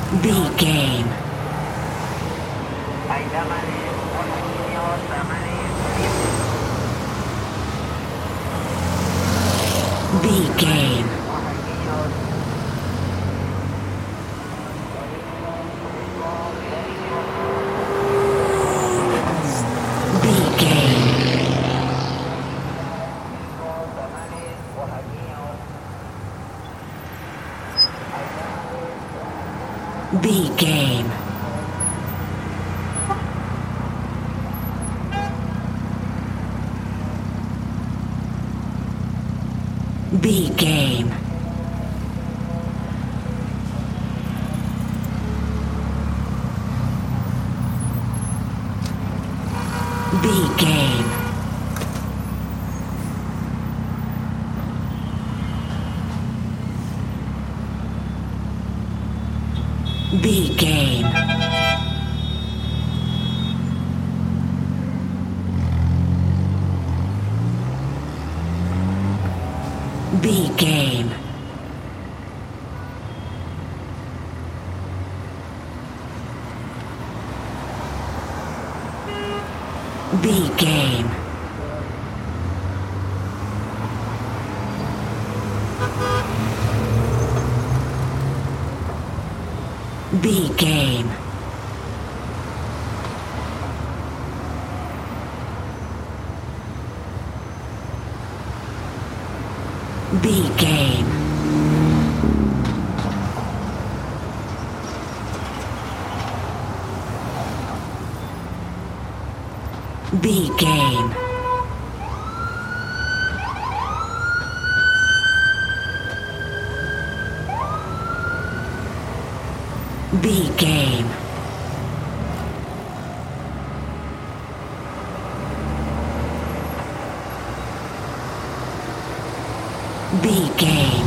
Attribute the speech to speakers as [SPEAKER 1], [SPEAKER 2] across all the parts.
[SPEAKER 1] B game. B game. B game. B game. B game. B game. B game. B game. B game. B game. B game. B game. B game. B game.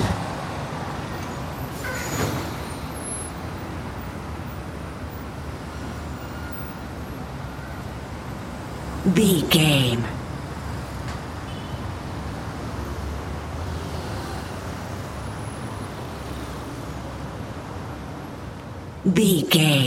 [SPEAKER 1] B game. B game.